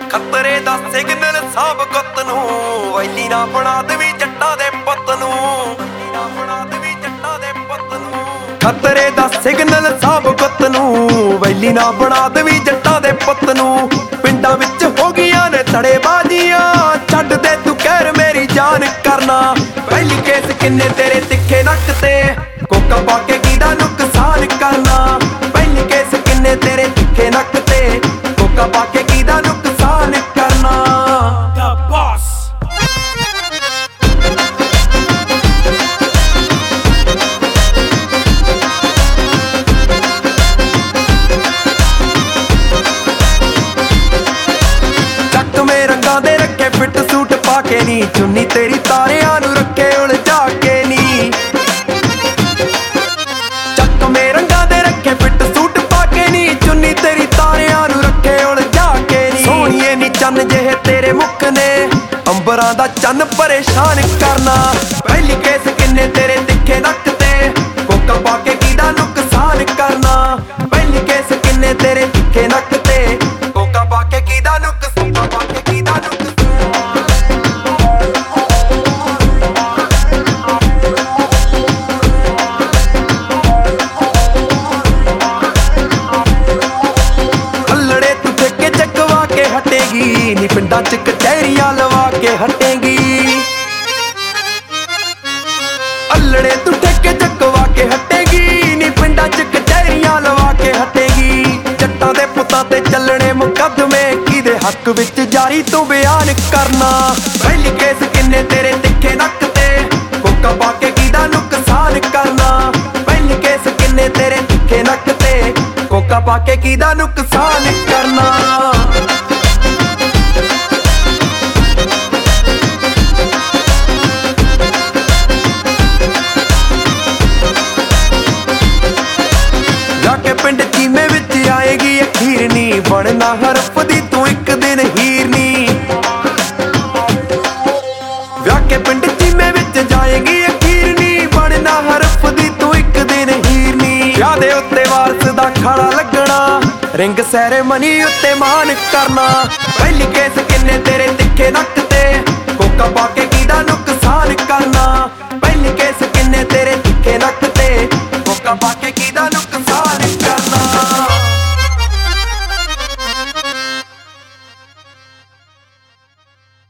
ਖਤਰੇ ਦਾ ਸਿਗਨਲ ਸਾਬ ਗੁੱਤ ਨੂੰ ਵੈਲੀ ਨਾ ਬਣਾ ਦੇਵੀਂ ਜੱਟਾਂ ਦੇ ਪੁੱਤ ਨੂੰ ਖਤਰੇ ਦਾ ਸਿਗਨਲ ਸਾਬ ਗੁੱਤ ਨੂੰ ਵੈਲੀ ਨਾ ਬਣਾ ਦੇਵੀਂ ਜੱਟਾਂ ਦੇ ਪੁੱਤ ਨੂੰ ਪਿੰਡਾਂ ਵਿੱਚ ਹੋ ਗਈਆਂ ਨੇ ਧੜੇਬਾਜ਼ੀਆਂ ਛੱਡ ਦੇ ਤੂੰ ਕਹਿਰ ਮੇਰੀ ਜਾਨ ਕਰਨਾ ਪਹਿਲੀ ਕੇਸ ਕਿੰਨੇ ਤੇਰੇ ਤਿੱਖੇ ਨੱਕ ਤੇ ਕੋਕਾ ਪਾ ਕੇ ਕਿਹਦਾ ਨੁਕਸਾਨ ਕਰਨਾ ਪਹਿਲੀ ਕੇਸ ਕਿੰਨੇ ਤੇਰੇ ਤਿੱਖੇ ਨੱਕ ਤੇ ਕੋਕਾ ਪਾ ਕੇ ਕਿਹਦਾ ਨੁਕਸਾਨ ਕਰਨਾ The Boss ਚੱਕਵੇਂ ਰੰਗਾਂ ਦੇ ਰੱਖੇ ਫਿੱਟ ਸੂਟ ਪਾ ਕੇ ਨੀ ਚੁੰਨੀ ਤੇਰੀ ਤਾਰਿਆਂ ਨੂੰ ਰੱਖੇ ਉਲਝਾ ਕੇ ਨੀ ਚੱਕਵੇਂ ਰੰਗਾਂ ਦੇ ਰੱਖੇ ਫਿੱਟ ਸੂਟ ਪਾ ਕੇ ਨੀ ਚੁੰਨੀ ਤੇਰੀ ਤਾਰਿਆਂ ਨੂੰ ਰੱਖੇ ਉਲਝਾ ਕੇ ਨੀ ਸੋਹਣੀਏ ਨੀ ਚੰਨ ਜਿਹੇ ਤੇਰੇ ਮੁੱਖ ਨੇ ਅੰਬਰਾਂ ਦਾ ਚੰਨ ਪਰੇਸ਼ਾਨ ਕਰਨਾ ਪਹਿਲੀ ਕੇਸ ਕਿੰਨੇ ਤੇਰੇ ਤਿੱਖੇ ਨੱਕ ਤੇ ਕੋਕਾ ਪਾ ਕੇ ਕਿਹਦਾ ਨੁਕਸਾਨ ਕਰਨਾ ਪਹਿਲੀ ਕੇਸ ਕਿੰਨੇ ਤੇਰੇ ਤਿੱਖੇ ਨੱਕ ਤੇ ਕੋਕਾ ਪਾ ਕੇ ਕਿਹਦਾ ਨੁਕਸਾਨ ਪਾ ਕੇ ਕਿਹਦਾ ਅੱਲੜੇ ਤੂੰ ਠੇਕੇ ਚੱਕਵਾ ਕੇ ਹਟੇਗੀ ਨੀ ਪਿੰਡਾਂ ਚ ਕਚਹਿਰੀਆਂ ਲਵਾ ਕੇ ਹਟੇਗੀ ਅੱਲੜੇ ਤੂੰ ਠੇਕੇ ਚੱਕਵਾ ਕੇ ਹਟੇਗੀ ਨੀ ਪਿੰਡਾਂ ਚ ਕਚਹਿਰੀਆਂ ਲਵਾ ਕੇ ਹਟੇਗੀ ਜੱਟਾਂ ਦੇ ਪੁੱਤਾਂ ਤੇ ਚੱਲਣੇ ਮੁਕੱਦਮੇ ਕਿਹਦੇ ਹੱਕ ਵਿੱਚ ਜਾਰੀ ਤੂੰ ਬਿਆਨ ਕਰਨਾ ਪਹਿਲੀ ਕੇਸ ਕਿੰਨੇ ਤੇਰੇ ਤਿੱਖੇ ਨੱਕ ਤੇ ਕੋਕਾ ਪਾ ਕੇ ਕਿਹਦਾ ਨੁਕਸਾਨ ਕਰਨਾ ਪਹਿਲੀ ਕੇਸ ਕਿੰਨੇ ਤੇਰੇ ਤਿੱਖੇ ਨੱਕ ਤੇ ਕੋਕਾ ਪਾ ਕੇ ਕਿਹਦਾ ਨੁਕਸਾਨ ਕਰਨਾ ਪਿੰਡ ਚੀਮੇ ਵਿੱਚ ਆਏਗੀ ਅਖੀਰਨੀ ਬਣਨਾ ਹਰਫ ਦੀ ਤੂੰ ਇੱਕ ਦਿਨ ਹੀਰਨੀ ਵਿਆਹ ਕੇ ਪਿੰਡ ਚੀਮੇ ਵਿੱਚ ਜਾਏਗੀ ਅਖੀਰਨੀ ਬਣਨਾ ਹਰਫ ਦੀ ਤੂੰ ਇੱਕ ਦਿਨ ਹੀਰਨੀ ਵਿਆਹ ਦੇ ਉੱਤੇ ਵਾਰਸ ਦਾ ਖਾਣਾ ਲੱਗਣਾ ਰਿੰਗ ਸੈਰੇਮਨੀ ਉੱਤੇ ਮਾਨ ਕਰਨਾ ਪਹਿਲੀ ਕੇਸ ਕਿੰਨੇ ਤੇਰੇ ਤਿੱਖੇ ਨੱਕ ਤੇ ਕੋਕਾ ਪਾ ਕੇ